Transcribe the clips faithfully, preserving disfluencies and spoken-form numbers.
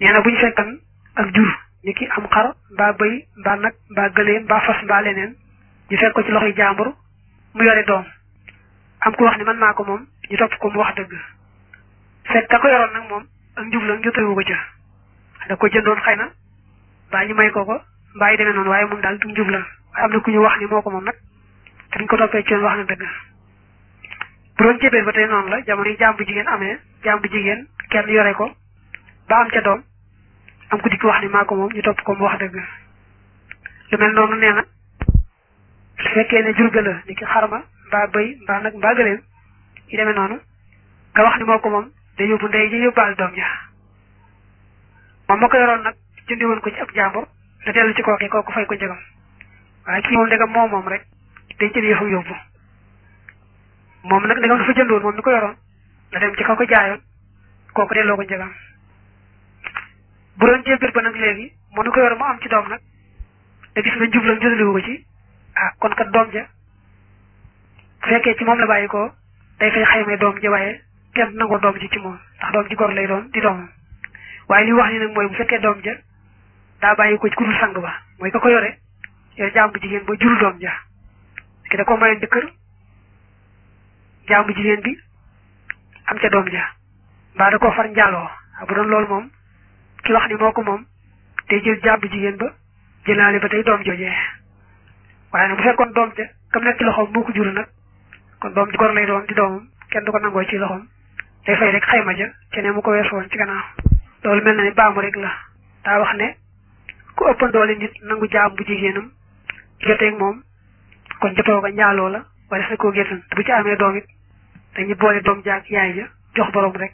nee na bu ñu fekkan ak jur ni ki am xar mbaa bëy mbaa nag mbaa gëléem mbaa fas mbaa leneen ñu fekk ko ci loxoy jàmbur mu yore doom am ku wax ni man maa ko moom ñu topp ko mu wax dëgg fekk ka ko yoroon nag moom ak njublan jotewu ko ca da ko jëndoon xëy na mbaa ñu may ko ko mbaa yi demee noonu waaye moom daal du njublan waaye am na ku ñu wax ni moo ko moom nag te ñu ko toppee ci yoon wax na dëgg bu doon jébéer ba tey noonu la jamono yi jaam bu jigéen amee jaam bu jigéen kenn yore ko ba am ca doom am ku dikk wax ni maa ko moom ñu topp ko mu wax dëgg lu mel noonu nee na su fekkee ne jur ga la ni ki xarma mbaa bëy mbaa nag mbaa gëléem yi demee noonu nga wax ni moo ko moom day yóbbu ndey ji yóbbaale doom ja moom ma ko yoroon nag jëndi woon ko ci ab jàmbur da dellu ci kooki kooku fay ko njëgam waaye kii moom ndegam moom moom rek day jël yëfam yóbbu moom nag ndegam dafa jëndoon moom mi ko yoroon da dem ci kaw ko jaayoon kooku delloo ko njëgam bu doon jébbir ba nag léegi moo ni ko yor mu am ci doom nag te gis na njublam jëndaliwu ko ci ah kon kat doom ja bu fekkee ci moom la bàyyi ko day fay xaymay doom ja waaye kenn nangoo doom ji ci moom ndax doom ji gor lay doon di doomam waaye li wax ni nag mooy bu fekkee doom ja daa bàyyi ko ci ku dul sang ba mooy ka ko yore yore jaam bu jigéen ba juru doom ja ki da ko mayoon jëkkër jaam bu jigéen bi am ca doom ja mbaa da koo far njaaloo bu doon loolu moom ki wax ni moo ko moom day jël jaam bu jigéen ba jëlaale ba tey doom joojee waaye nag bu fekkoon doom ja kam nekk ci loxoom moo ko juru nag kon doom ji gor lay doon di doomam kenn du ko nangoo ci loxoom day fay rek xayma ja ci ne mu ko weesu woon ci gannaaw loolu mel na ni baamu rek la daa wax ne ku ëppan doole nit nangu jaam bu jigéenam joteeg moom kon jotoo ga njaaloo la wala sa koo géttan bu ci amee doom it dañuy boole doom jaag yaay ja jox borom rek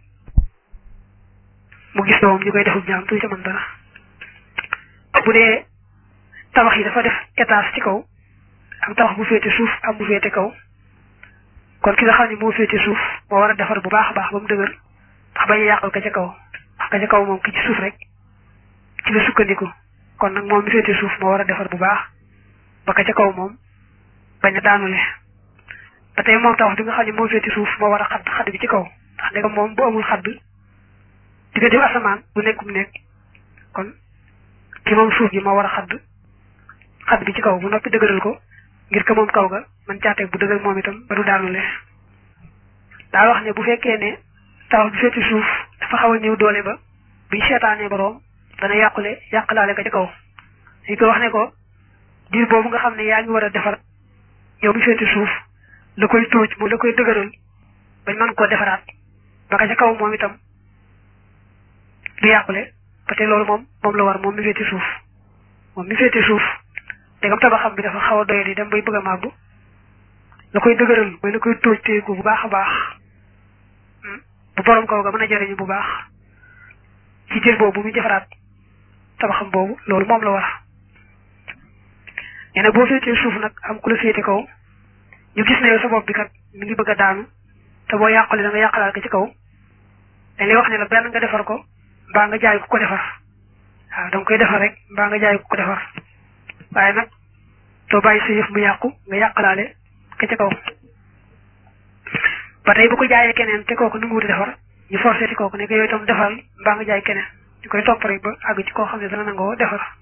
mu gis doom ñu koy defub jaam tu ca mën dara bu dee tabax yi dafa def étage ci kaw am tabax bu féete suuf am bu féete kaw kon ki nga xam ne moo féete suuf moo war a defar bu baax a baax ba mu dëgër ndax bañ a yàqal ka ca kaw ndax ka ca kaw moom ki ci suuf rek ci la sukkandiku kon nag moom mi féete suuf moo war a defar bu baax ba ka ca kaw moom bañ a daanule ba tey moom tabax bi nga xam ne moo féete suuf moo war a xadd xadd bi ci kaw ndax ndegam moom bu amul xadd diggante asamaan bu nekk bu nekk kon ki moom suuf gi moo war a xadd xadd bi ci kaw bu noppi dëgëral ko ngir ka moom kaw ga man caateeg bu dëgër moom itam ba du daanule daa wax ne bu fekkee ne tabax bi féete suuf dafa xaw a néew doole ba buñ seetaanee boroom dana yàqule yàqalaale ka ca kaw dañ ko wax ne ko diir boobu nga xam ne yaa ngi war a defar yow mi féete suuf la koy tóoj moom la koy dëgëral bañ mën koo defaraat ba ka ca kaw moom itam du yàqule ba tey loolu moom moom la war moom mi féete suuf moom mi féete suuf dégam tabaxam bi dafa xaw a doye di dem bay bëgg a màgg la koy dëgëral mooy la koy tóoj téye ko bu baax a baax bu borom kaw ga mën a jariñu bu baax ci jël boobu mu defaraat tabaxam boobu loolu moom la war nee na boo féetee suuf nag am ku la féete kaw ñu gis ne yow sa bopp bi kat mi ngi bëgg a daanu te boo yàqule da nga yàqalaal ko ci kaw dañ lay wax ne la benn nga defar ko mbaa nga jaay ku ko defar waaw da nga koy defar rek mbaa nga jaay ku ko defar waaye nag doo bàyyi sa yëf mu yàqu nga yàqalaale ka ca kaw ba tey bu ko jaayee keneen te kooku nu mu wuti defar ñu forcé ci kooku ne ko yooyu itam defal mbaa nga jaay keneen ñu koy topp rek ba àgg ci koo xam ne dana nangoo defar